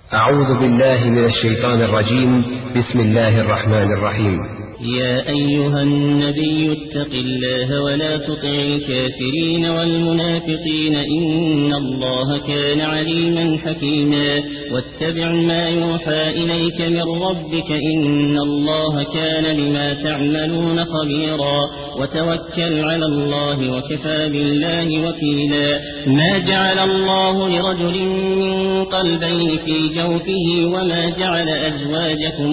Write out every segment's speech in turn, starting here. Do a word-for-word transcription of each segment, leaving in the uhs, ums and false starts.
أعوذ بالله من الشيطان الرجيم. بسم الله الرحمن الرحيم. يا أيها النبي اتق الله ولا تطع الكافرين والمنافقين إن الله كان عليما حكيما واتبع ما يوحى إليك من ربك إن الله كان بما تعملون خبيرا وتوكل على الله وكفى بالله وكيلا. ما جعل الله لرجل من قلبين في جوفه وما جعل أزواجكم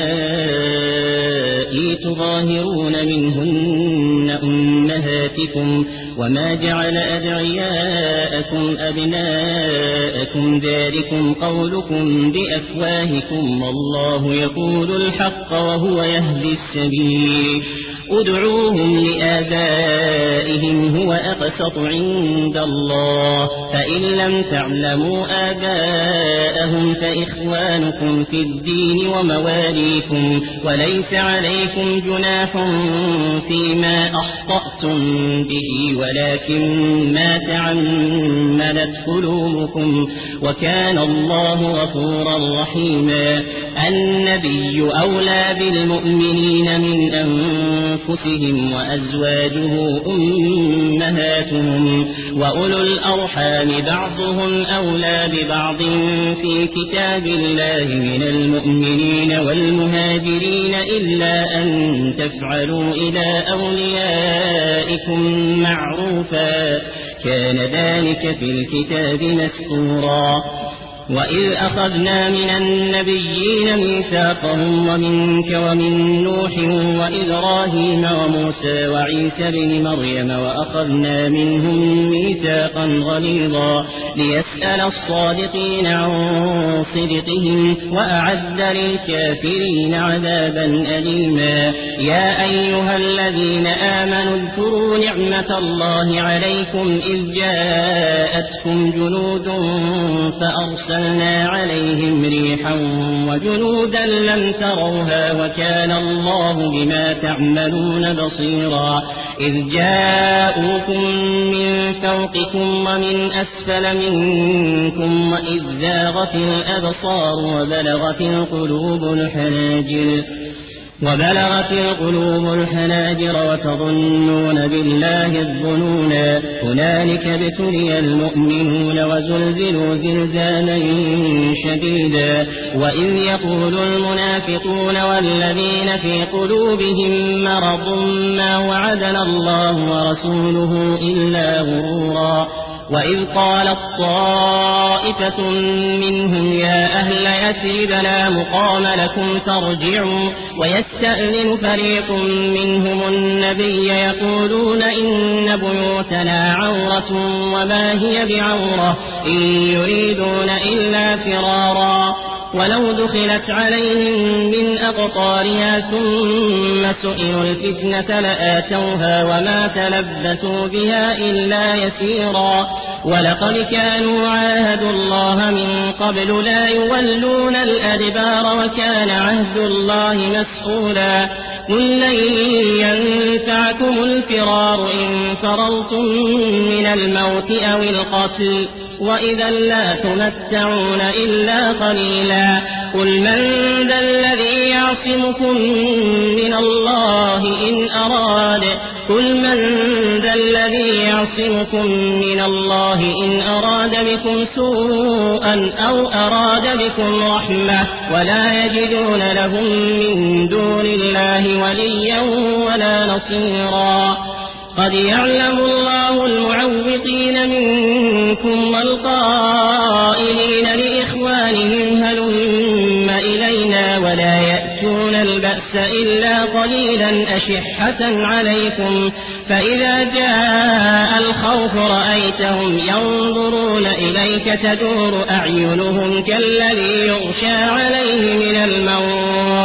اللائي تظاهرون منهن أمهاتكم وما جعل أدعياءكم أبناءكم ذلكم قولكم بأفواهكم والله يقول الحق وهو يهدي السبيل. ادعوهم لآبائهم هو أقسط عند الله فإن لم تعلموا آباءهم فإخوانكم في الدين ومواليكم وليس عليكم جناح فيما أخطأتم به ولكن ما تعمدت قلوبكم وكان الله غفورا رحيما. النبي أولى بالمؤمنين من أنفسهم أنفسهم وأزواجه أمهاتهم وأولو الأرحام بعضهم أولى ببعض في كتاب الله من المؤمنين والمهاجرين إلا أن تفعلوا إلى أوليائكم معروفا كان ذلك في الكتاب مسطورا. وإذ أخذنا من النبيين ميثاقهم ومنك ومن نوح وإبراهيم وموسى وعيسى بن مريم وأخذنا منهم ميثاقا غليظا ليسأل الصادقين عن صدقهم وأعد للكافرين عذابا أليما. يا أيها الذين آمنوا اذكروا نعمة الله عليكم إذ جاءتكم جنود فأرسلوا أرسلنا عليهم ريحا وجنودا لم تروها وكان الله بما تعملون بصيرا. إذ جاءوكم من فوقكم ومن أسفل منكم وإذ زاغت الأبصار وبلغت القلوب الحناجر وبلغت القلوب الحناجر وتظنون بالله الظنونا. هنالك ابتلي المؤمنون وزلزلوا زلزالا شديدا. وإذ يقول المنافقون والذين في قلوبهم مرض ما وعدنا الله ورسوله إلا غرورا. وإذ قالت طائفة منهم يا أهل يثرب لا مقام لكم فارجعوا ويستأذن فريق منهم النبي يقولون إن بيوتنا عورة وما هي بعورة إن يريدون إلا فرارا ولو دخلت عليهم من أقطارها ثم سئلوا الفتنة لآتوها وما تلبثوا بها إلا يسيرا. ولقد كانوا عاهدوا الله من قبل لا يولون الأدبار وكان عهد الله مسؤولا. قل لن ينفعكم الفرار إن فررتم من الموت أو القتل وإذا لا تمتعون إلا قليلا. قل من ذا الذي يعصمكم من الله إن أراد قل من ذا الذي يعصمكم من الله إن أراد بكم سوءا أو أراد بكم رحمة ولا يجدون لهم من دون الله وليا ولا نصيرا. قد يعلم الله المعوقين منكم والقائلين لإخوانهم هلم إلينا ولا يأتون البأس إلا قليلا أشحة عليكم فإذا جاء الخوف رأيتهم ينظرون إليك تدور أعينهم كالذي يغشى عليه من الموت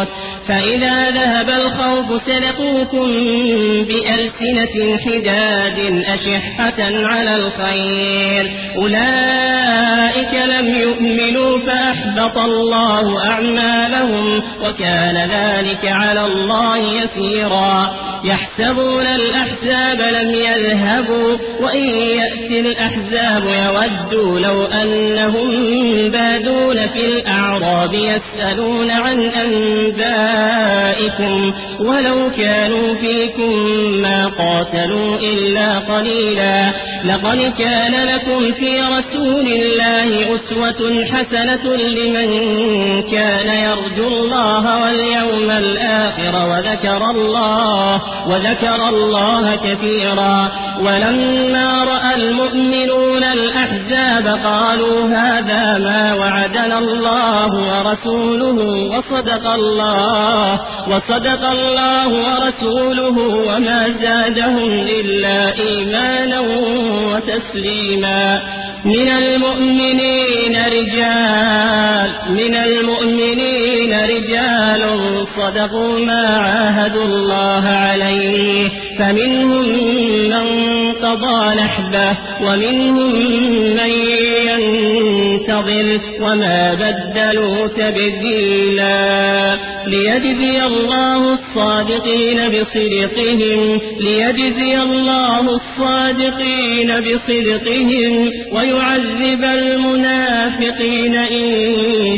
فإذا ذهب الخوف سلقوكم بألسنة حداد أشحة على الخير أولئك لم يؤمنوا فأحبط الله أعمالهم وكان ذلك على الله يسيرا يحسبون الأحزاب لم يذهبوا وإن يأتي الأحزاب يودوا لو أنهم بادون في الأعراب يسألون عن أنبائكم ولو كانوا فيكم ما قاتلوا إلا قليلا لقد كان لكم في رسول الله أسوة حسنة لمن كان يرجو الله واليوم الآخر وذكر الله وذكر الله كثيرا ولما رأى المؤمنون الأحزاب قالوا هذا ما وعدنا الله ورسوله وصدق الله وصدق الله ورسوله وما زادهم إلا إيمانا وتسليما من المؤمنين رجال من المؤمنين رجال صدقوا ما عاهدوا الله عليه فمنهم من قضى نحبه ومنهم من ينتظر وما بدلوا تبديلا ليجزي الله الصادقين بصدقهم ليجزي الله الصادقين بصدقهم ويعذب المنافقين إن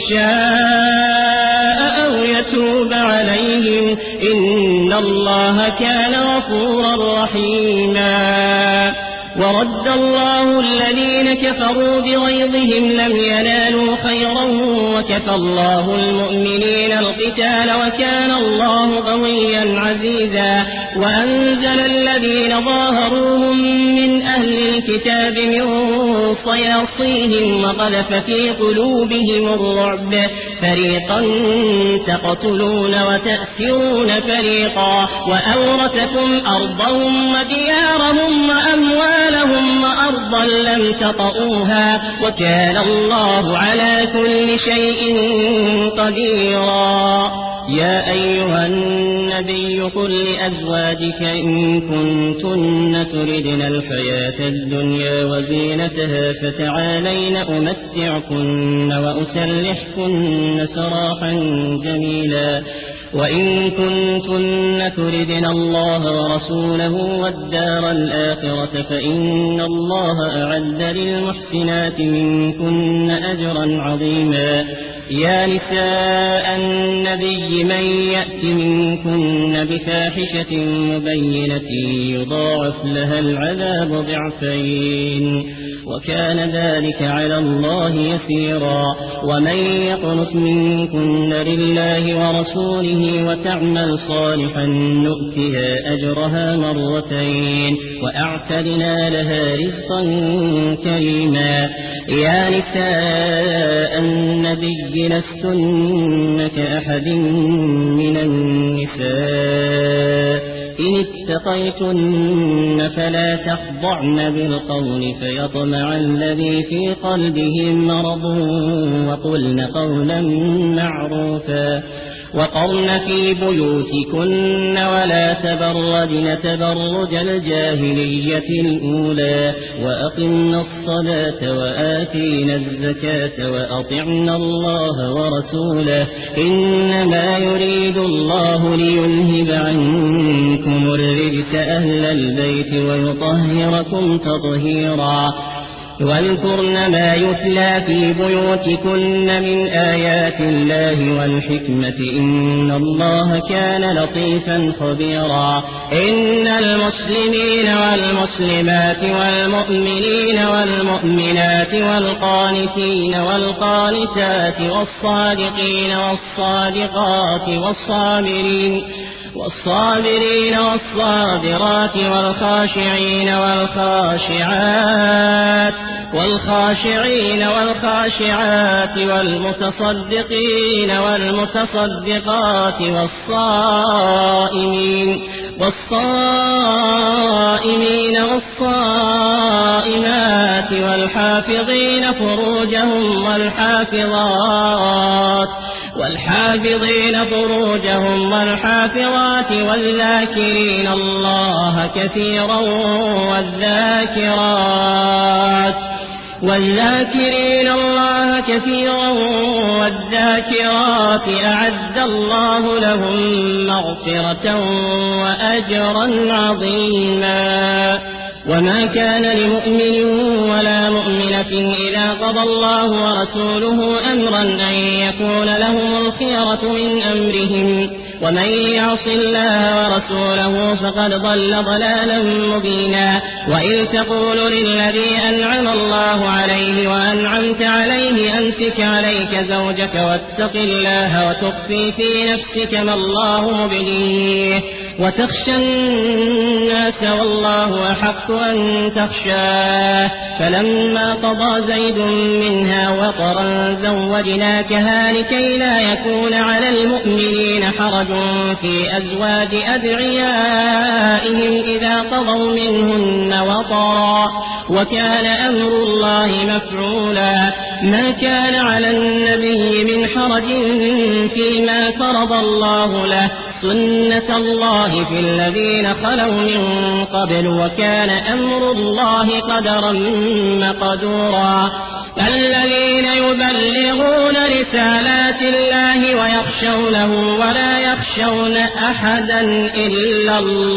شاء أو يتوب عليهم إن الله كان غفورا رحيما ورد الله الذين كفروا بغيظهم لم ينالوا خيرا وكفى الله المؤمنين القتال وكان الله قويا عزيزا وأنزل الذين ظاهروهم من أهل الكتاب من صياصيهم وقذف في قلوبهم الرعب فريقا تقتلون وتأسرون فريقا وأورثكم أرضهم وديارهم وأموالهم وأرضا لم تطئوها وكان الله على كل شيء قديرا يا أيها النبي قل لأزواجك إن كنتن تردن الحياة الدنيا وزينتها فتعالين أمتعكن وأسرحكن سراحا جميلا وإن كنتن تردن الله ورسوله والدار الآخرة فإن الله أعد للمحسنات منكن أجرا عظيما يا نساء النبي من يأت منكن بفاحشة مبينة يضاعف لها العذاب ضعفين وكان ذلك على الله يسيرا ومن يقنت منكن لله ورسوله وتعمل صالحا نؤتها أجرها مرتين وأعتدنا لها رزقا كريما يا نساء النبي لستن كأحد من النساء إن اتقيتن فلا تخضعن بالقول فيطمع الذي في قلبه مرض وقلن قولا معروفا وقرن في بيوتكن ولا تبرجن تبرج الجاهلية الأولى وأقمن الصلاة وآتينا الزكاة وأطعنا الله ورسوله إنما يريد الله لينهب عنكم الرجس أهل البيت ويطهركم تطهيرا واذكرن ما يتلى في بيوتكن من آيات الله والحكمة إن الله كان لطيفا خبيرا إن المسلمين والمسلمات والمؤمنين والمؤمنات والقانتين والقانتات والصادقين والصادقات والصابرين والصابرين والصابرات والخاشعين والخاشعات والخاشعين والخاشعات والمتصدقين والمتصدقات والصائمين والصائمين والصائمات والحافظين فروجهم والحافظات والحافظين فروجهم والحافظات والذاكرين الله كثيرا والذاكرات والذاكرين الله كثيرا والذاكرات أعد الله لهم مغفرة وأجرا عظيما. وما كان لمؤمن ولا مؤمنة إذا قضى الله ورسوله أمرا أن يكون لهم الخيرة من أمرهم ومن يعص الله ورسوله فقد ضل ضلالا مبينا. وإذ تقول للذي أنعم الله عليه وأنعمت عليه أمسك عليك زوجك واتق الله وتخفي في نفسك ما الله مبديه وتخشى الناس والله أحق أن تخشاه. فلما قضى زيد منها وطرا زوجناكها لكي لا يكون على المؤمنين حرج في أزواج أدعيائهم إذا قضوا منهن وطرا وكان أمر الله مفعولا. ما كان على النبي من حرج فيما فرض الله له سنة الله في الذين خلوا من قبل وكان أمر الله قدرا مقدورا. الذين يبلغون رسالات الله ويخشونه ولا يخشون أحدا إلا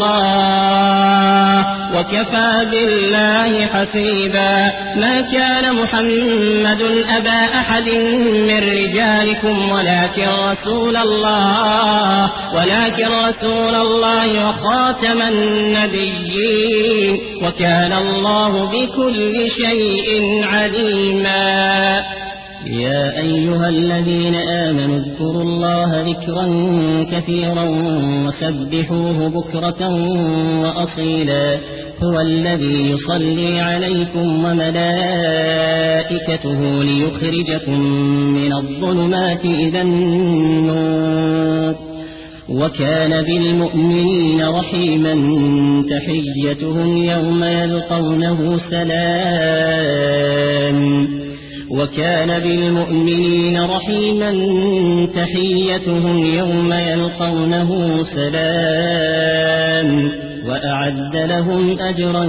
الله وكفى بالله حسيبا. ما كان محمد أبا أحد من رجالكم ولكن رسول الله ولكن رسول الله وخاتم النبيين وكان الله بكل شيء عليما. يا أيها الذين آمنوا اذكروا الله ذكرا كثيرا وسبحوه بكرة وأصيلا. هو الذي يصلي عليكم وملائكته ليخرجكم من الظلمات إلى النور وكان بالمؤمنين رحيما. تحيتهم يوم يلقونه سلام وكان بالمؤمنين رحيما. تحيتهم يوم يلقونه سلام وأعد لهم أجرا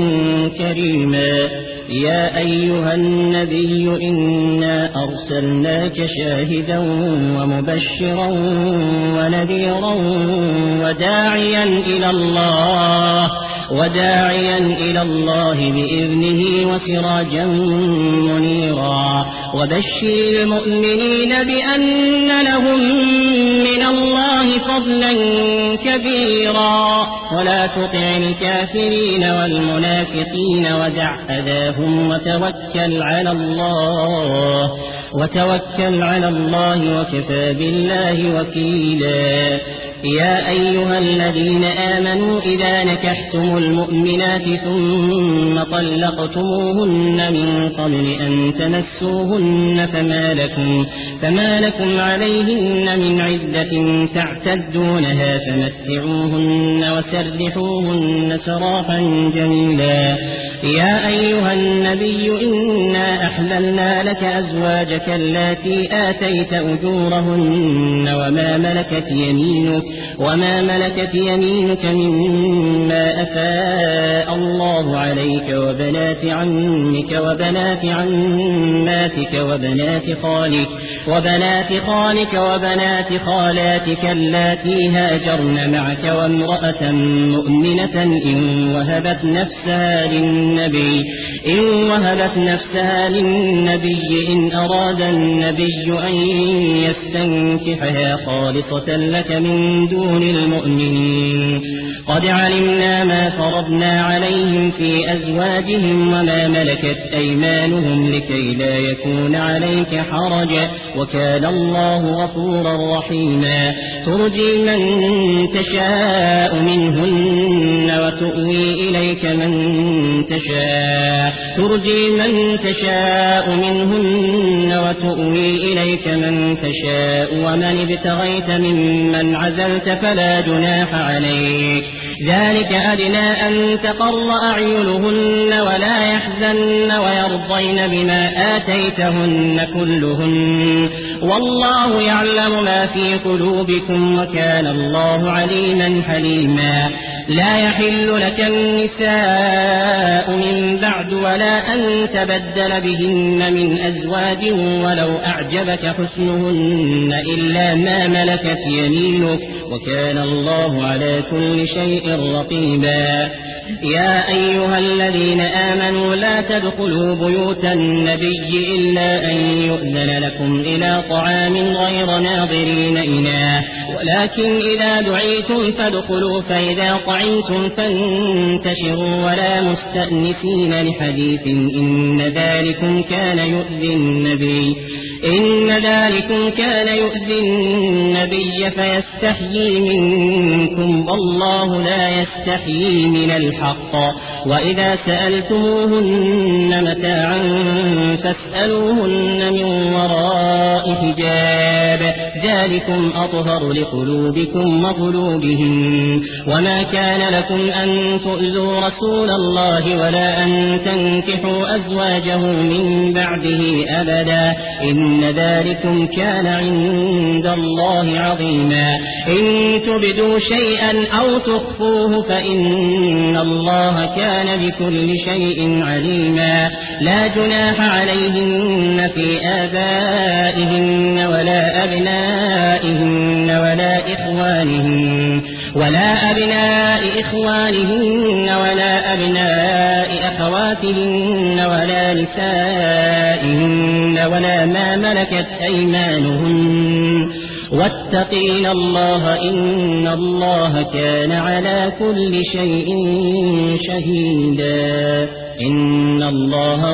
كريما. يا أيها النبي إنا أرسلناك شاهدا ومبشرا ونذيرا وداعيا إلى الله وداعيا إلى الله بإذنه وسراجا منيرا. وبشر المؤمنين بأن لهم من الله فضلا كبيرا. ولا تطع الكافرين والمنافقين ودع أذاهم وتوكل على الله وتوكل على الله وكفى بالله وكيلا. يا أيها الذين آمنوا إذا نكحتم المؤمنات ثم طلقتموهن من قبل أن تمسوهن فما لكم, فما لكم عليهن من عدة تعتدونها فمتعوهن وسرحوهن سراحا جميلا. يا أيها النبي إنا أحللنا لك أزواجك اللاتي آتيت أجورهن وما ملكت يمينك وما ملكت يمينك مما أفاء الله عليك وبنات عمك وبنات عماتك وبنات خالك وبنات خالك وبنات خالاتك اللاتي هاجرن معك وامرأة مؤمنة إن وهبت نفسها للنبي إن وهبت نفسها للنبي إن أراد النبي أن يستنكحها خالصة لك من دون المؤمنين. قد علمنا ما فرضنا عليهم في أزواجهم وما ملكت أيمانهم لكي لا يكون عليك حرج وكان الله غفورا رحيما. ترجي من تشاء منهن وتؤوي إليك من تشاء ترجي من تشاء منهن وتؤوي إليك من تشاء ومن ابتغيت ممن عزلت فلا جناح عليك ذلك أدنى أن تقر أعينهن ولا يحزن ويرضين بما آتيتهن كلهن والله يعلم ما في قلوبكم وكان الله عليما حليما لا يحل لك النساء من بعد ولا أن تبدل بهن من أزواج ولو أعجبك حسنهن إلا ما ملكت يمينك وكان الله على كل شيء رقيبا يا أيها الذين آمنوا لا تدخلوا بيوت النبي إلا أن يؤذن لكم إلى طعام غير ناظرين إناه ولكن إذا دعيتم فادخلوا فإذا طعمتم فانتشروا ولا مستأنسين لحديث إن ذلكم كان يؤذي النبي إن ذلكم كان يؤذي النبي فيستحيي منكم والله لا يستحيي من الحق وإذا سألتموهن متاعا فاسألوهن من وراء حجاب ذلكم أطهر لقلوبكم وقلوبهم وما كان لكم أن تؤذوا رسول الله ولا أن تنكحوا أزواجه من بعده أبدا إن ذلكم كان عند الله عظيما إن تبدوا شيئا أو تخفوه فإن الله كان بكل شيء عليما لا جناح عليهن في آبائهن ولا أبنائهن ولا إخوانهن ولا أبناء إخوانهن ولا أبناء أخواتهن ولا نسائهن ولا ما ملكت أيمانهن واتقين الله إن الله كان على كل شيء شهيدا إن الله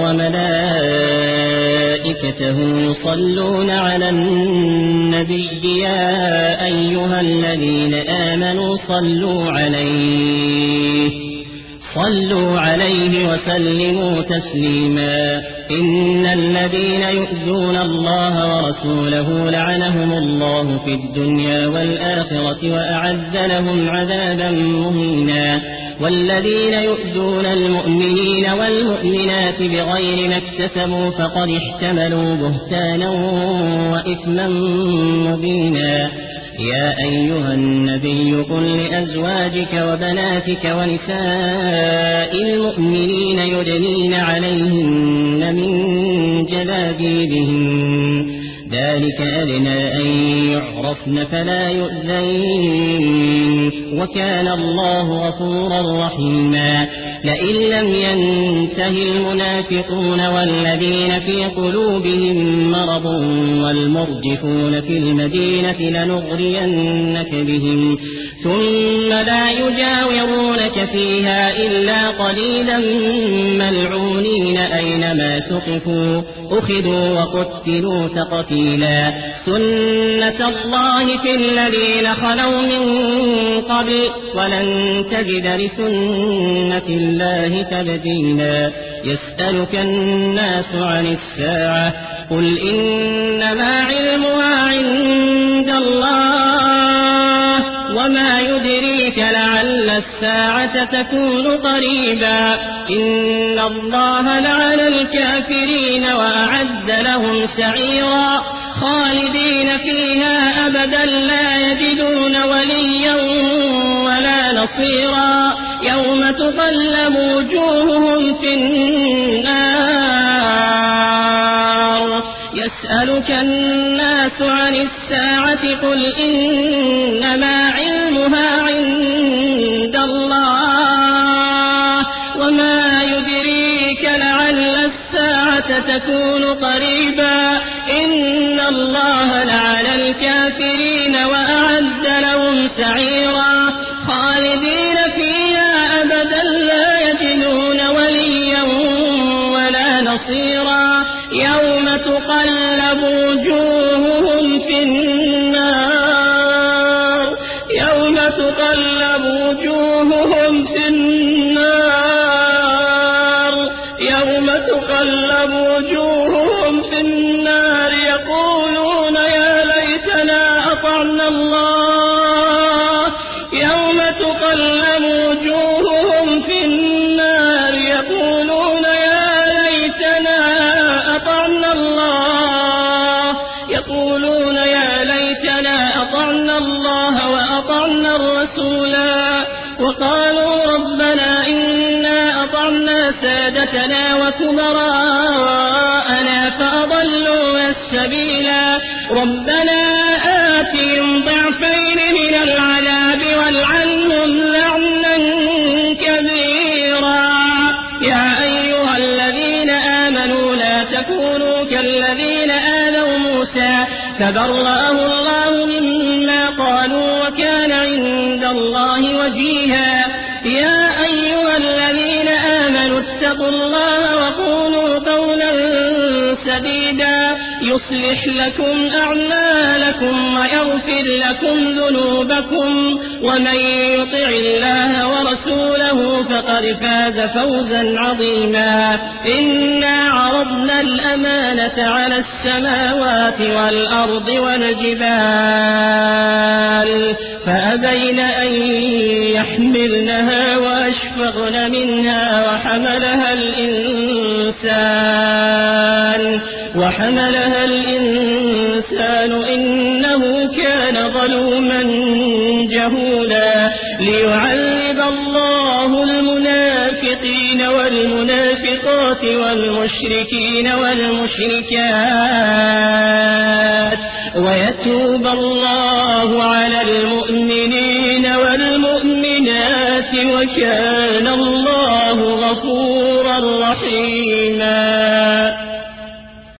وملائكته يصلون على النبي يا أيها الذين آمنوا صلوا عليه صلوا عليه وسلموا تسليما إن الذين يؤذون الله ورسوله لعنهم الله في الدنيا والآخرة وأعد لهم عذابا مهينا والذين يؤذون المؤمنين والمؤمنات بغير ما اكتسبوا فقد احتملوا بهتانا وإثما مبينا يا أيها النبي قل لأزواجك وبناتك ونساء المؤمنين يدنين عليهن من جلابيبهن ذلك أدنى أن يعرفن فلا يؤذين وكان الله غفورا رحيما لئن لم ينته المنافقون والذين في قلوبهم مرض والمرجفون في المدينة لنغرينك بهم ثم لا يجاورونك فيها إلا قليلا ملعونين أينما ثقفوا أخذوا وقتلوا تقتيلا سنة الله في الذين خلوا من قبل ولن تجد لسنة الله تبديلا يسألك الناس عن الساعة قل إنما علمها عند الله وما يدريك لعل الساعة تكون قريبا إن الله لعن الكافرين وأعد لهم سعيرا خالدين فيها أبدا لا يجدون وليا ولا نصيرا يوم تقلب وجوههم في النار يسألك الناس عن الساعة قل إنما علمها عند الله وما يدريك لعل الساعة تكون قريبا إن الله لعن الكافرين وأعد لهم سعيرا خالدين فيها أبدا لا يجدون وليا ولا نصيرا يوم تقلب وجوههم في النار يوم تقلب وجوههم في النار يوم تقلب وجوههم في النار يقولون يا ليتنا أطعنا الله يوم تقلب وجوههم في النار يقولون يا ليتنا أطعنا الله يقولون يا ليتنا أطعنا الله وأطعنا الرسولا وقالوا ربنا إنا أطعنا سادتنا وكبراءنا فأضلوا السبيلا ربنا آتهم ضعفين من العذاب والعنهم لعنا كبيرا يا أيها الذين آمنوا لا تكونوا كالذين آذوا موسى فبرأه الله مما قالوا وكان عند الله وجيها يا أيها الذين آمنوا اتقوا الله وقولوا قولا سديدا يصلح لكم أعمالكم ويغفر لكم ذنوبكم ومن يطع الله ورسوله فقد فاز فوزا عظيما إنا عرضنا الأمانة على السماوات والأرض والجبال فأبين أن يحملنها وأشفقن منها وحملها الإنسان وحملها الإنسان إنه كان ظلوما جهولا ليعذب الله المنافقين والمنافقات والمشركين والمشركات ويتوب الله على المؤمنين والمؤمنات وكان الله غفورا رحيما